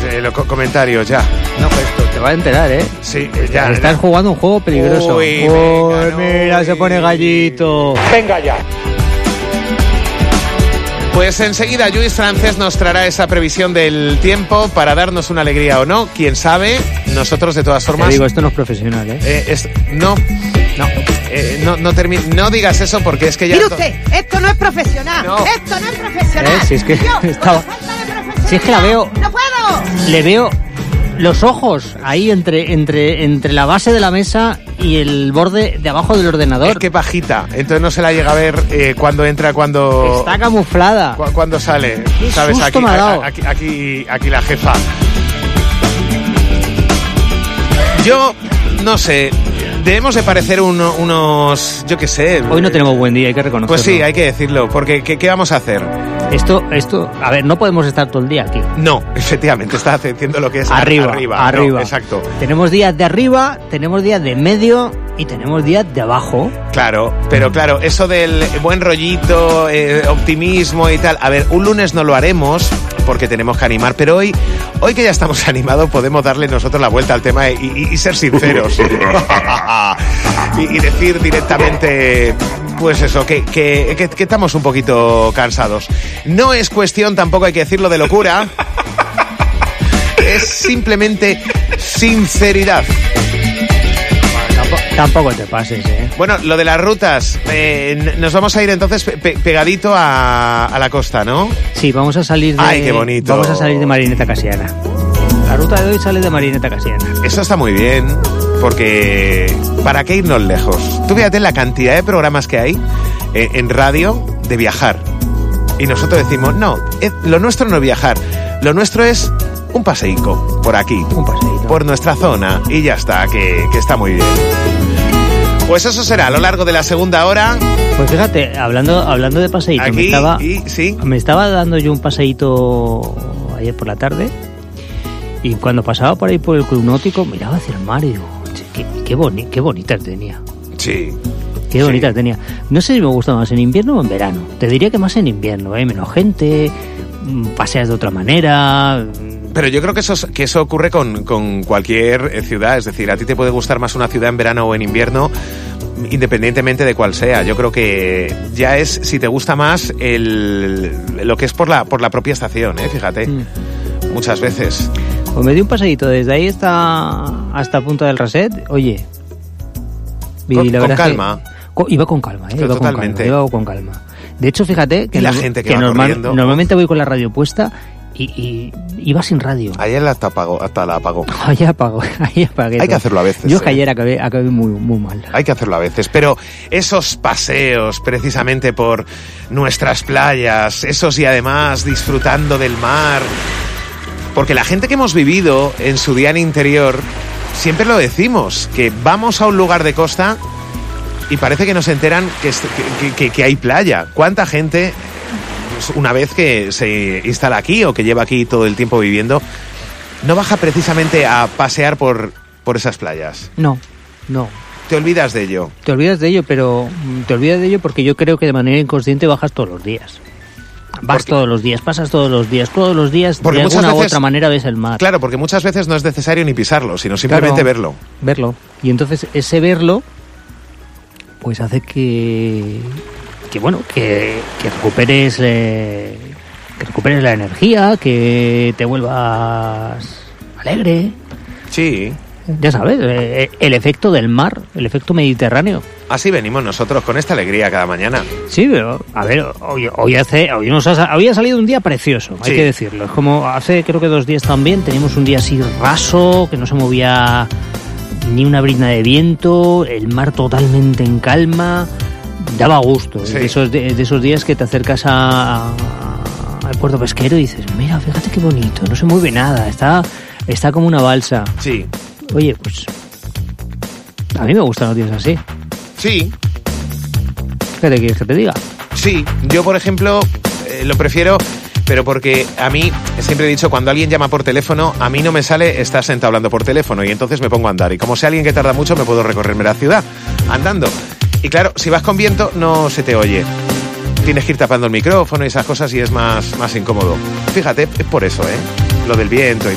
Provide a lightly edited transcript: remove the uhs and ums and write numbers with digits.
comentarios ya. No, pues esto te va a enterar, ¿eh? Sí, ya. Estás jugando un juego peligroso. Uy, venga, no, mira, se pone gallito. Venga ya. Pues enseguida Lluís Francés nos traerá esa previsión del tiempo para darnos una alegría o no. Quién sabe. Nosotros de todas formas. Te digo, esto no es profesional, ¿eh? No digas eso porque es que ya. Mire usted, esto no es profesional. No. Esto no es profesional. Si es que si es que la veo. ¡No puedo! Le veo los ojos ahí entre la base de la mesa y el borde de abajo del ordenador. Es que bajita, entonces no se la llega a ver cuando entra, cuando... Está camuflada. Cuando sale, Qué ¿sabes? susto me ha dado. Aquí la jefa. Yo, no sé, debemos de parecer unos, yo qué sé... Hoy no tenemos buen día, hay que reconocerlo. Pues sí, hay que decirlo, porque ¿qué vamos a hacer? Esto, a ver, no podemos estar todo el día aquí. No, efectivamente, estás haciendo lo que es arriba. No, exacto. Tenemos días de arriba, tenemos días de medio y tenemos días de abajo. Claro, pero claro, eso del buen rollito, optimismo y tal. A ver, un lunes no lo haremos porque tenemos que animar, pero hoy que ya estamos animados podemos darle nosotros la vuelta al tema y ser sinceros. y decir directamente... Pues eso, que estamos un poquito cansados. No es cuestión, tampoco hay que decirlo, de locura. Es simplemente sinceridad. Tampoco te pases, ¿eh? Bueno, lo de las rutas, nos vamos a ir entonces pegadito a la costa, ¿no? Sí, vamos a salir de... ¡Ay, qué bonito! Vamos a salir de Marineta Casiana. La ruta de hoy sale de Marineta Casiana. Eso está muy bien, porque ¿para qué irnos lejos? Tú fíjate la cantidad de programas que hay en radio de viajar. Y nosotros decimos, no, lo nuestro no es viajar, lo nuestro es un paseico por aquí, por nuestra zona, y ya está, que está muy bien. Pues eso será a lo largo de la segunda hora. Pues fíjate, hablando de paseíto, aquí, me estaba dando yo un paseíto ayer por la tarde, y cuando pasaba por ahí por el Club Náutico miraba hacia el mar y digo, qué bonitas tenía. Sí. Qué bonitas tenía. No sé si me gusta más en invierno o en verano. Te diría que más en invierno, menos gente, paseas de otra manera. Pero yo creo que eso ocurre con cualquier ciudad. Es decir, a ti te puede gustar más una ciudad en verano o en invierno, independientemente de cuál sea. Yo creo que ya es si te gusta más lo que es por la propia estación, fíjate. Muchas veces. Pues me di un paseíto desde ahí hasta Punta del Raset. Oye, con calma. Iba con calma, Totalmente. Iba con calma. De hecho, fíjate que, la gente que va corriendo. Normalmente voy con la radio puesta y iba sin radio. Ayer hasta la apagó. Ayer apagué. Hay que hacerlo a veces. Yo que ayer acabé muy, muy mal. Hay que hacerlo a veces, pero esos paseos precisamente por nuestras playas, esos y además disfrutando del mar, porque la gente que hemos vivido en su día en interior, siempre lo decimos, que vamos a un lugar de costa y parece que nos enteran que hay playa. ¿Cuánta gente, una vez que se instala aquí o que lleva aquí todo el tiempo viviendo, no baja precisamente a pasear por esas playas? No. ¿Te olvidas de ello? Te olvidas de ello, pero te olvidas de ello porque yo creo que de manera inconsciente bajas todos los días. Todos los días, pasas todos los días, de alguna u otra manera ves el mar. Claro, porque muchas veces no es necesario ni pisarlo, sino simplemente verlo. Y entonces ese verlo pues hace que recuperes la energía, que te vuelvas alegre. Sí. Ya sabes, el efecto del mar, el efecto mediterráneo. Así venimos nosotros, con esta alegría cada mañana. Sí, pero, a ver, hoy ha salido un día precioso, hay que decirlo. Es como hace, creo que 2 días también, teníamos un día así raso, que no se movía ni una brizna de viento, el mar totalmente en calma, daba gusto. Sí. De esos días que te acercas al puerto pesquero y dices, mira, fíjate qué bonito, no se mueve nada, está como una balsa. Sí. Oye, pues a mí me gustan los días así. Sí. ¿Qué te quieres que te diga? Sí, yo por ejemplo lo prefiero, pero porque a mí, siempre he dicho, cuando alguien llama por teléfono, a mí no me sale estar sentado hablando por teléfono y entonces me pongo a andar. Y como sea alguien que tarda mucho, me puedo recorrerme la ciudad andando. Y claro, si vas con viento, no se te oye. Tienes que ir tapando el micrófono y esas cosas y es más incómodo. Fíjate, es por eso, lo del viento y